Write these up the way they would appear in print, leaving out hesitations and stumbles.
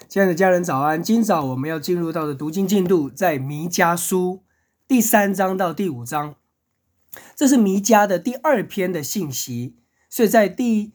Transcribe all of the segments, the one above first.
亲爱的家人早安，今早我们要进入到的读经进度在弥迦书第3章到第5章，这是弥迦的第2篇的信息，所以在第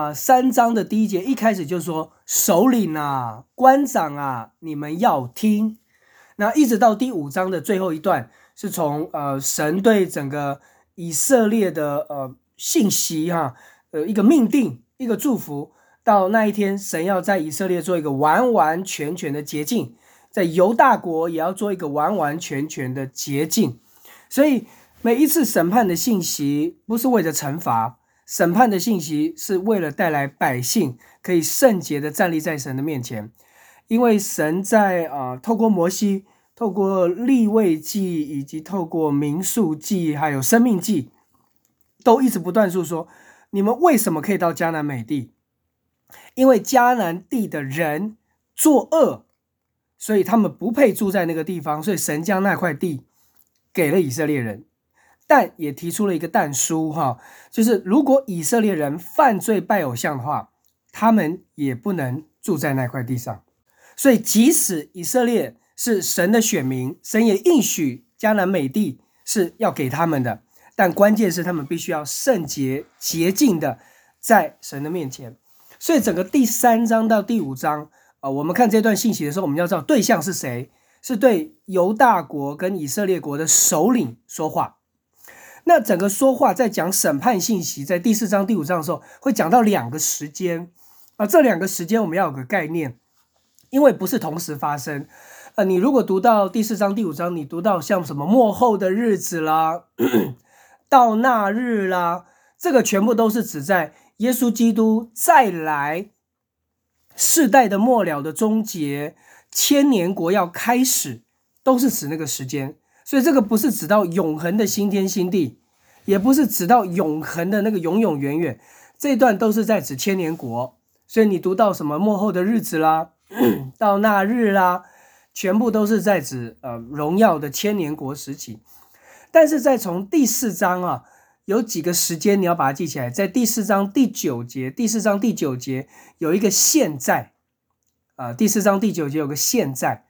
3章的第1节一开始就说首领啊、官长啊，你们要听。那一直到第5章的最后一段，是从神对整个以色列的信息一个命定，一个祝福。到那一天，神要在以色列做一个完完全全的洁净，在犹大国也要做一个完完全全的洁净。所以每一次审判的信息不是为了惩罚，审判的信息是为了带来百姓可以圣洁的站立在神的面前。因为神在透过摩西、透过利未记，以及透过民数记还有生命记，都一直不断述说，你们为什么可以到迦南美地？因为迦南地的人作恶，所以他们不配住在那个地方，所以神将那块地给了以色列人。但也提出了一个但书，就是如果以色列人犯罪拜偶像的话，他们也不能住在那块地上。所以即使以色列是神的选民，神也应许迦南美地是要给他们的，但关键是他们必须要圣洁洁净的在神的面前。所以整个第3章到第5章我们看这段信息的时候，我们要知道对象是谁，是对犹大国跟以色列国的首领说话。那整个说话在讲审判信息，在第4章第5章的时候会讲到2个时间这2个时间我们要有个概念，因为不是同时发生。你如果读到第4章第5章，你读到像什么末后的日子啦到那日啦，这个全部都是指在耶稣基督再来，世代的末了的终结，1000年国要开始，都是指那个时间。所以这个不是指到永恒的新天新地，也不是指到永恒的那个永永远远，这一段都是在指1000年国。所以你读到什么末后的日子啦到那日啦，全部都是在指荣耀的1000年国时期。但是在从第4章有几个时间你要把它记起来，在第4章第9节，第4章第9节有一个现在第4章第9节有个现在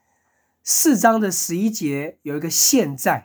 ，4章的11节有一个现在，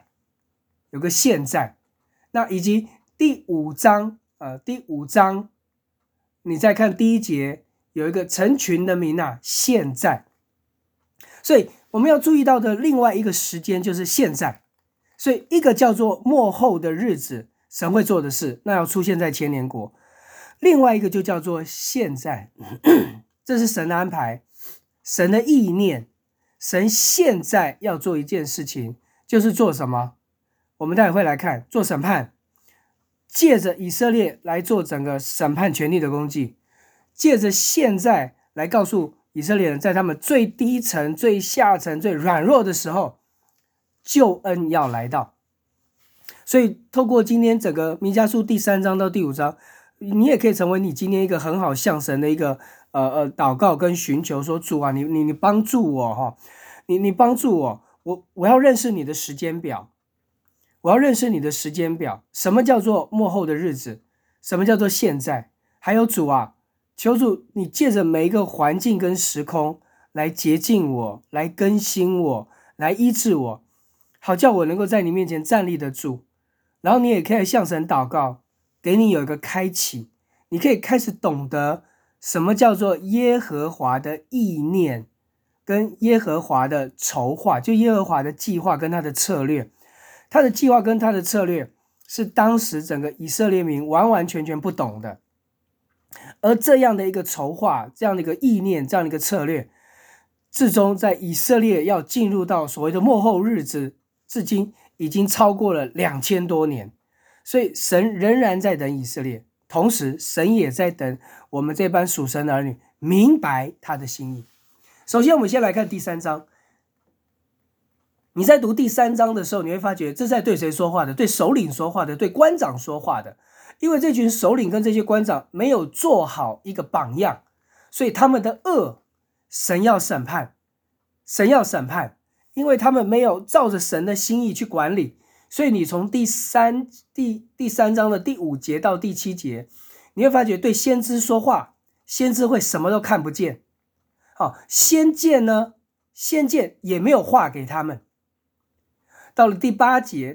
那以及第5章你再看第1节有一个成群的民现在。所以我们要注意到的另外一个时间就是现在。所以一个叫做末后的日子，神会做的事，那要出现在1000年国。另外一个就叫做现在这是神的安排，神的意念。神现在要做一件事情，就是做什么？我们待会会来看，做审判，借着以色列来做整个审判权力的工具，借着现在来告诉以色列人，在他们最低层、最下层、最软弱的时候，救恩要来到。所以透过今天整个弥迦书第3章到第5章，你也可以成为你今天一个很好向神的一个祷告跟寻求，说主啊，你帮助我你帮助我要认识你的时间表，什么叫做末后的日子，什么叫做现在，还有主啊，求主你借着每一个环境跟时空来洁净我，来更新我，来医治我，好叫我能够在你面前站立得住。然后你也可以向神祷告，给你有一个开启，你可以开始懂得什么叫做耶和华的意念跟耶和华的筹划，就耶和华的计划跟他的策略。他的计划跟他的策略是当时整个以色列民完完全全不懂的，而这样的一个筹划，这样的一个意念，这样的一个策略，至终在以色列要进入到所谓的末后日子，至今已经超过了2000多年。所以神仍然在等以色列，同时神也在等我们这班属神的儿女明白他的心意。首先我们先来看第3章。你在读第3章的时候，你会发觉这是在对谁说话的？对首领说话的，对官长说话的。因为这群首领跟这些官长没有做好一个榜样，所以他们的恶神要审判，因为他们没有照着神的心意去管理。所以你从第三章的第5节到第7节，你会发觉对先知说话，先知会什么都看不见先见呢，先见也没有话给他们。到了第八节，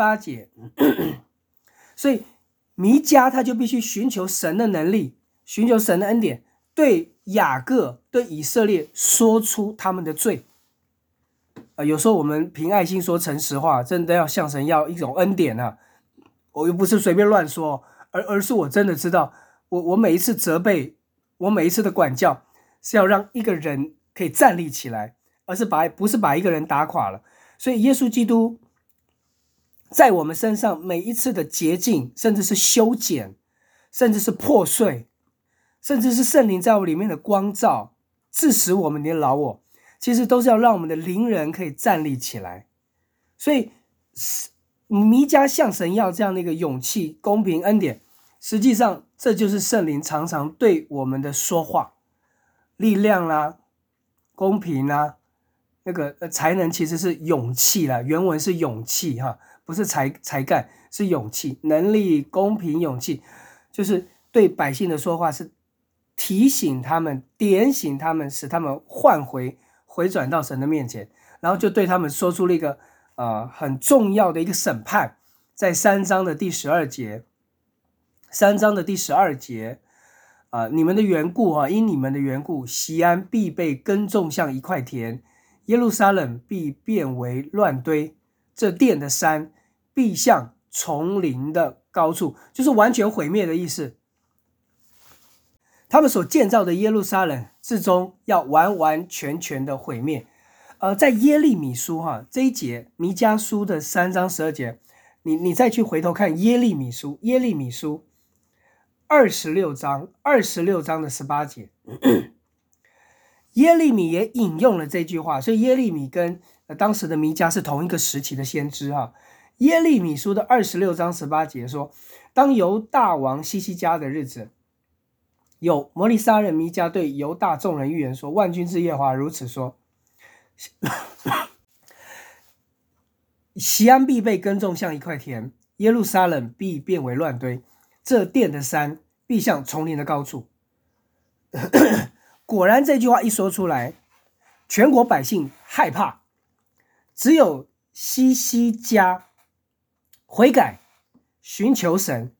所以弥迦他就必须寻求神的能力，寻求神的恩典，对雅各、对以色列说出他们的罪。有时候我们凭爱心说诚实话，真的要向神要一种恩典啊！我又不是随便乱说，而是我真的知道，我每一次责备，我每一次的管教，是要让一个人可以站立起来，而是不是把一个人打垮了。所以耶稣基督在我们身上每一次的洁净，甚至是修剪，甚至是破碎，甚至是圣灵在我里面的光照，致使我们的老我，其实都是要让我们的灵人可以站立起来。所以弥迦向神要这样的一个勇气、公平、恩典，实际上这就是圣灵常常对我们的说话，力量啦、公平啦，那个才能其实是勇气啦，原文是勇气不是才干，是勇气，能力、公平、勇气，就是对百姓的说话是提醒他们、点醒他们，使他们回转到神的面前，然后就对他们说出了一个很重要的一个审判，在3章的第12节，3章的第12节你们的缘故因你们的缘故，锡安必被耕种像一块田，耶路撒冷必变为乱堆，这殿的山必像丛林的高处，就是完全毁灭的意思。他们所建造的耶路撒冷至终要完完全全的毁灭。在耶利米书这一节，弥迦书的3章12节，你再去回头看耶利米书26章的18节，耶利米也引用了这句话，所以耶利米跟当时的弥迦是同一个时期的先知耶利米书的26章18节说，当犹大王西西家的日子，有摩利沙人弥迦对犹大众人预言说，万军之耶和华如此说，锡安必被耕种像一块田，耶路撒冷必变为乱堆，这殿的山必像丛林的高处。果然这句话一说出来，全国百姓害怕，只有西西家悔改寻求神，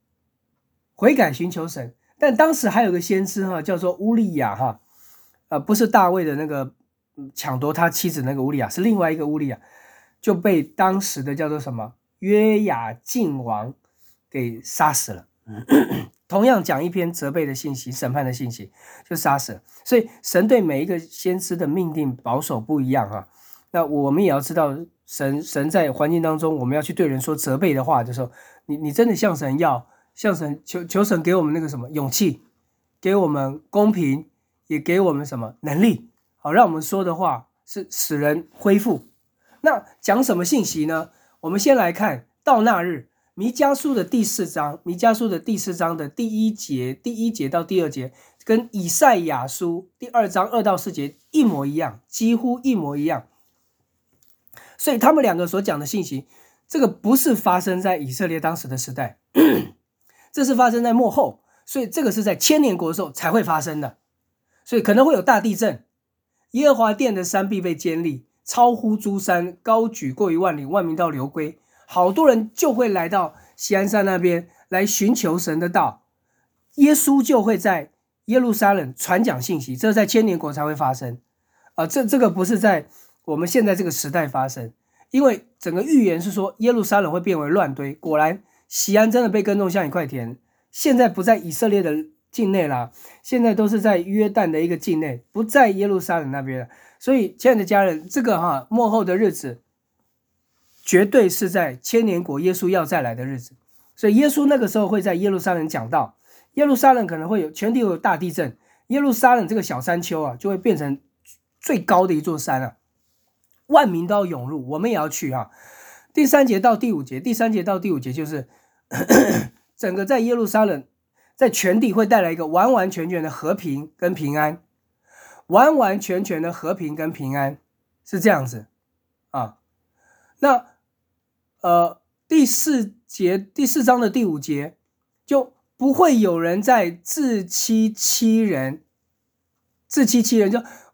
但当时还有个先知叫做乌利亚不是大卫的那个抢夺他妻子那个乌利亚，是另外一个乌利亚，就被当时的叫做什么约雅敬王给杀死了。同样讲一篇责备的信息、审判的信息，就杀死了。所以神对每一个先知的命定保守不一样那我们也要知道神在环境当中，我们要去对人说责备的话的时候，你真的向神求神给我们那个什么勇气，给我们公平，也给我们什么能力，好让我们说的话是使人恢复。那讲什么信息呢？我们先来看到那日，弥迦书的第4章的第1节到第2节，跟以赛亚书第2章2到4节一模一样，几乎一模一样。所以他们两个所讲的信息，这个不是发生在以色列当时的时代，这是发生在末后，所以这个是在千年国的时候才会发生的。所以可能会有大地震，耶和华殿的山必被坚立，超乎诸山，高举过于万里，万民到流归。好多人就会来到锡安山那边来寻求神的道，耶稣就会在耶路撒冷传讲信息，这在千年国才会发生这个不是在我们现在这个时代发生，因为整个预言是说耶路撒冷会变为乱堆，果然锡安真的被耕种像一块田，现在不在以色列的境内啦，现在都是在约旦的一个境内，不在耶路撒冷那边了。所以亲爱的家人，这个末后的日子绝对是在千年国耶稣要再来的日子，所以耶稣那个时候会在耶路撒冷讲道，耶路撒冷可能会有全地有大地震，耶路撒冷这个小山丘就会变成最高的一座山万民都要涌入，我们也要去第3节到第5节就是整个在耶路撒冷在全地会带来一个完完全全的和平跟平安，完完全全的和平跟平安是这样子那第4章的第5节就不会有人在自欺欺人，就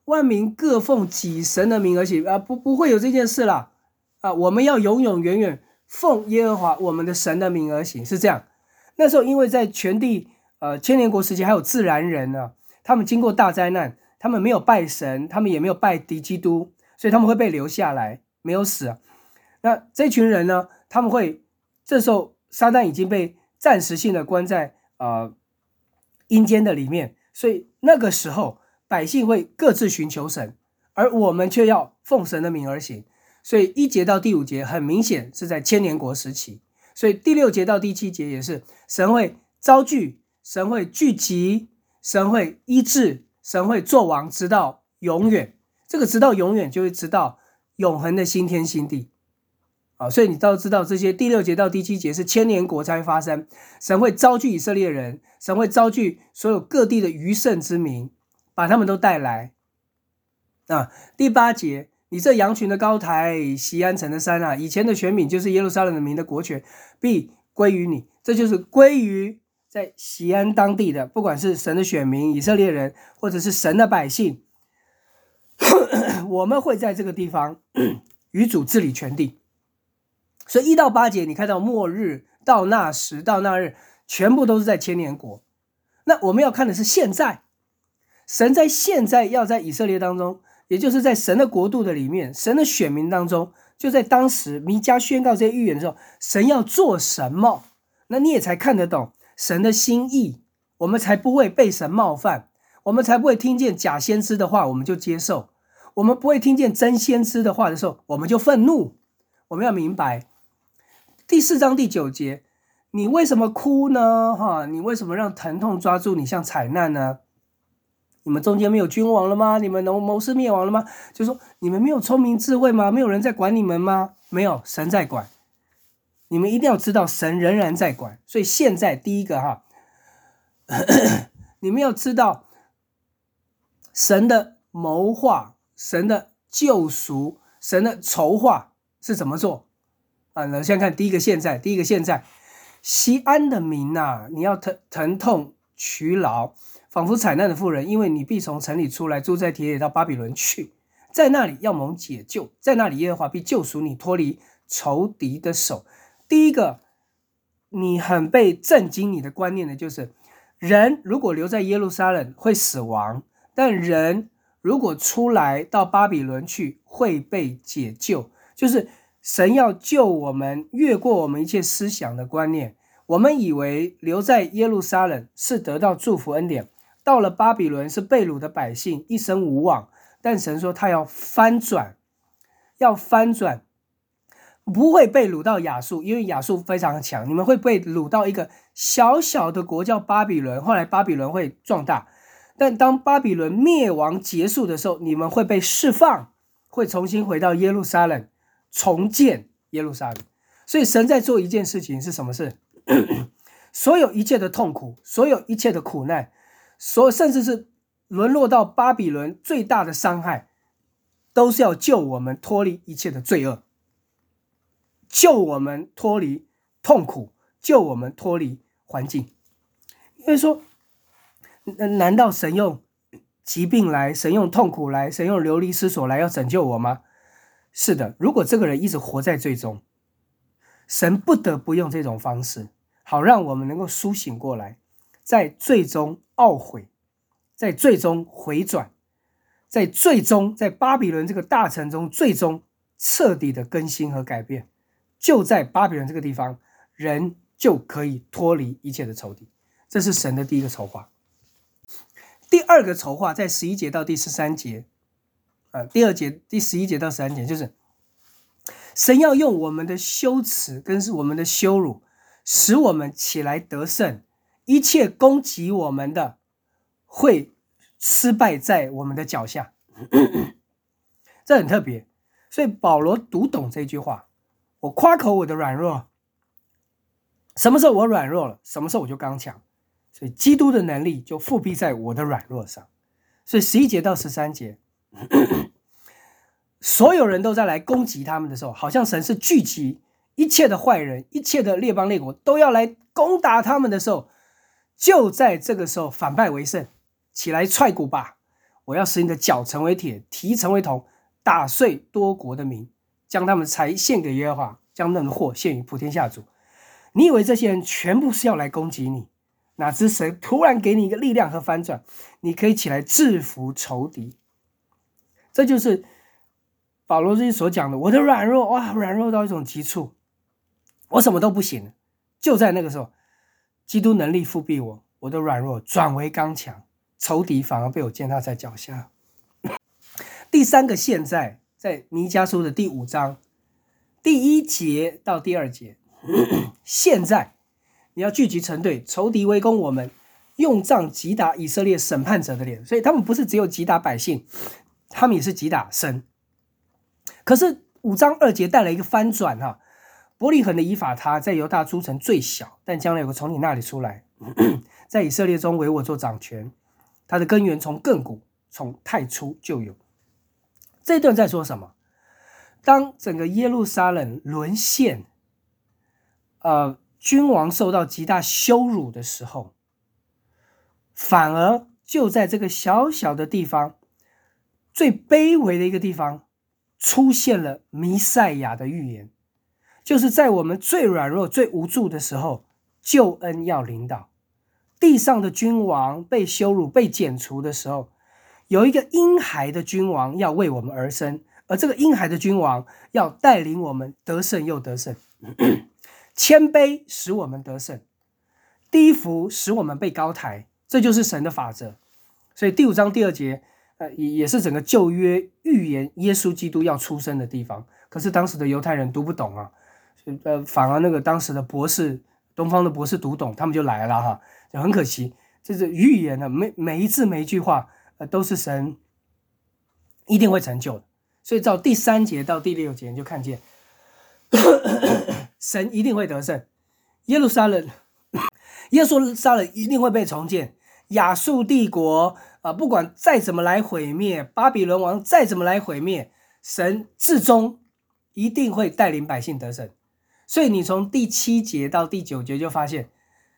万民各奉己神的名而起啊，不会有这件事啦啊！我们要永永远远奉耶和华我们的神的名而行，是这样。那时候因为在全地千年国时期还有自然人呢，他们经过大灾难，他们没有拜神，他们也没有拜敌基督，所以他们会被留下来，没有死啊。那这群人呢，他们会这时候撒旦已经被暂时性的关在阴间的里面，所以那个时候百姓会各自寻求神，而我们却要奉神的名而行。所以1节到第5节很明显是在千年国时期，所以第6节到第7节也是神会招聚，神会聚集，神会医治，神会作王直到永远。这个直到永远就是直到永恒的新天新地所以你都知道这些第6节到第7节是千年国才会发生，神会招聚以色列人，神会招聚所有各地的余剩之民，把他们都带来第8节，你这羊群的高台，锡安城的山啊，以前的权柄就是耶路撒冷的民的国权必归于你。这就是归于在锡安当地的，不管是神的选民以色列人，或者是神的百姓我们会在这个地方与主治理全地。所以1到8节你看到末日到那时到那日全部都是在千年国。那我们要看的是现在，神在现在要在以色列当中，也就是在神的国度的里面，神的选民当中，就在当时弥迦宣告这些预言的时候，神要做什么，那你也才看得懂神的心意，我们才不会被神冒犯，我们才不会听见假先知的话我们就接受，我们不会听见真先知的话的时候我们就愤怒。我们要明白第4章第9节，你为什么哭呢？你为什么让疼痛抓住你像踩难呢？你们中间没有君王了吗？你们谋士灭亡了吗？就是说你们没有聪明智慧吗？没有人在管你们吗？没有，神在管。你们一定要知道神仍然在管。所以现在第一个你们要知道神的谋划，神的救赎，神的筹划是怎么做那先看第一个现在，锡安的民你要疼痛劬劳，仿佛踩难的妇人，因为你必从城里出来，住在田野到巴比伦去，在那里要蒙解救，在那里耶和华必救赎你，脱离仇敌的手。第一个你很被震惊你的观念的就是人如果留在耶路撒冷会死亡，但人如果出来到巴比伦去会被解救。就是神要救我们，越过我们一切思想的观念，我们以为留在耶路撒冷是得到祝福恩典，到了巴比伦是被掳的百姓，一生无望。但神说他要翻转，不会被掳到亚述，因为亚述非常强，你们会被掳到一个小小的国叫巴比伦，后来巴比伦会壮大，但当巴比伦灭亡结束的时候，你们会被释放，会重新回到耶路撒冷，重建耶路撒冷。所以神在做一件事情是什么事？所有一切的痛苦，所有一切的苦难，甚至是沦落到巴比伦最大的伤害，都是要救我们脱离一切的罪恶，救我们脱离痛苦，救我们脱离环境。因为说难道神用疾病来，神用痛苦来，神用流离失所来要拯救我吗？是的，如果这个人一直活在罪中，神不得不用这种方式，好让我们能够苏醒过来，在罪中懊悔，在罪中回转，在罪中，在巴比伦这个大城中，最终彻底的更新和改变。就在巴比伦这个地方，人就可以脱离一切的仇敌。这是神的第一个筹划。第二个筹划在11节到第13节第11节到13节，就是神要用我们的羞耻跟我们的羞辱，使我们起来得胜，一切攻击我们的会失败在我们的脚下。这很特别，所以保罗读懂这句话，我夸口我的软弱，什么时候我软弱了，什么时候我就刚强，所以基督的能力就复辟在我的软弱上。所以11节到13节所有人都在来攻击他们的时候，好像神是聚集一切的坏人，一切的列邦列国都要来攻打他们的时候，就在这个时候反败为胜，起来踹鼓吧， 我要使你的脚成为铁，蹄成为铜，打碎多国的民，将他们财献给耶和华，将他们的货献于普天下主。你以为这些人全部是要来攻击你，哪知神突然给你一个力量和翻转，你可以起来制服仇敌。这就是保罗这里所讲的，我的软弱，哇，软弱到一种极处，我什么都不行了。就在那个时候，基督能力复辟我，我的软弱转为刚强，仇敌反而被我践踏在脚下。第三个现在，在弥迦书的第5章第1节到第2节，现在你要聚集成队，仇敌围攻我们，用杖击打以色列审判者的脸。所以他们不是只有击打百姓，他们也是击打神。可是5章2节带来一个翻转哈，伯利恒的以法他在犹大诸城最小，但将来有个从你那里出来，在以色列中为我做掌权，他的根源从亘古，从太初就有。这一段在说什么？当整个耶路撒冷沦陷，君王受到极大羞辱的时候，反而就在这个小小的地方，最卑微的一个地方，出现了弥赛亚的预言，就是在我们最软弱、最无助的时候，救恩要临到地上的君王被羞辱、被剪除的时候，有一个婴孩的君王要为我们而生，而这个婴孩的君王要带领我们得胜又得胜。谦卑使我们得胜，低伏使我们被高抬，这就是神的法则。所以第5章第2节，也是整个旧约预言耶稣基督要出生的地方。可是当时的犹太人读不懂啊，反而那个当时的博士，东方的博士读懂，他们就来了哈，就很可惜。这是预言的，每一字每一句话，都是神一定会成就的。所以到第3节到第6节，你就看见神一定会得胜，耶路撒冷一定会被重建，亚述帝国不管再怎么来毁灭，巴比伦王再怎么来毁灭，神至终一定会带领百姓得胜。所以你从第7节到第9节就发现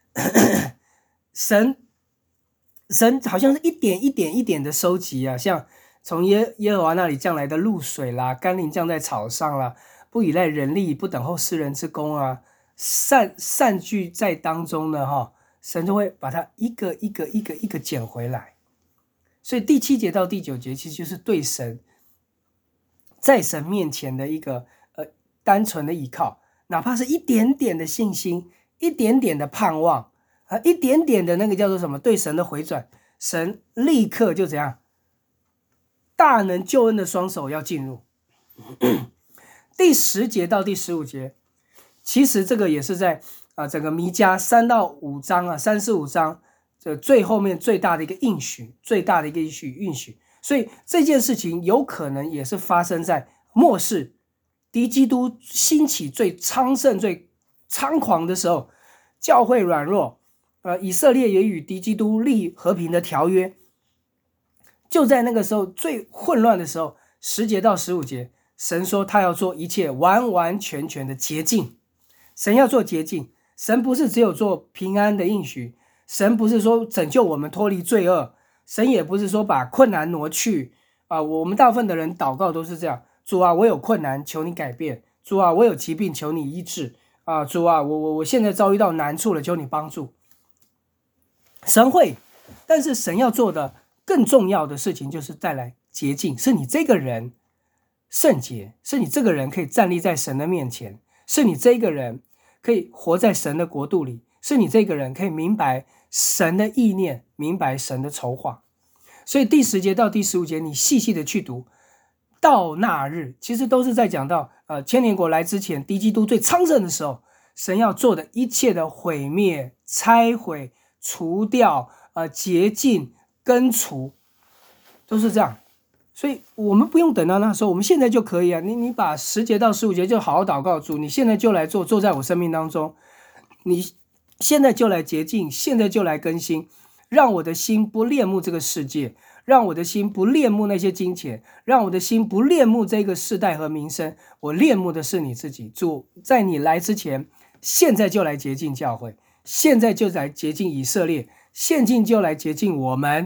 神好像是一点一点的收集啊，像从耶和华那里降来的露水啦，甘霖降在草上啦，不依赖人力，不等候世人之功啊，散聚在当中呢哈，神就会把它一个捡回来。所以第7节到第9节其实就是对神在神面前的一个单纯的依靠，哪怕是一点点的信心，一点点的盼望，一点点的那个叫做什么对神的回转，神立刻就怎样，大能救恩的双手要进入。第10节到第15节，其实这个也是在整个弥迦3到5章3、4、5章这最后面最大的一个应许，最大的一个应许。所以这件事情有可能也是发生在末世敌基督兴起最昌盛、最猖狂的时候，教会软弱，以色列也与敌基督立和平的条约。就在那个时候最混乱的时候，10节到15节，神说他要做一切完完全全的洁净。神要做洁净，神不是只有做平安的应许，神不是说拯救我们脱离罪恶，神也不是说把困难挪去我们大部分的人祷告都是这样，主啊，我有困难，求你改变，主啊，我有疾病，求你医治主啊，我现在遭遇到难处了，求你帮助。神会，但是神要做的更重要的事情就是带来洁净，是你这个人圣洁，是你这个人可以站立在神的面前，是你这个人可以活在神的国度里，是你这个人可以明白神的意念，明白神的筹划。所以第10节到第15节你细细的去读，到那日其实都是在讲到千年国来之前，敌基督最昌盛的时候，神要做的一切的毁灭、拆毁、除掉、洁净、根除，都是这样。所以我们不用等到那时候，我们现在就可以你把10节到15节就好好祷告，主，你现在就来坐在我生命当中，你现在就来洁净，现在就来更新，让我的心不恋慕这个世界，让我的心不恋慕那些金钱，让我的心不恋慕这个世代和名声，我恋慕的是你自己。主，在你来之前，现在就来洁净教会，现在就来洁净以色列，现在就来洁净我们。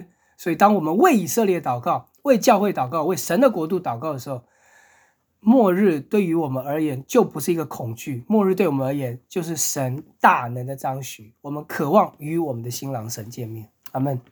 所以当我们为以色列祷告，为教会祷告，为神的国度祷告的时候，末日对于我们而言就不是一个恐惧，末日对我们而言就是神大能的彰许，我们渴望与我们的新郎神见面。阿们。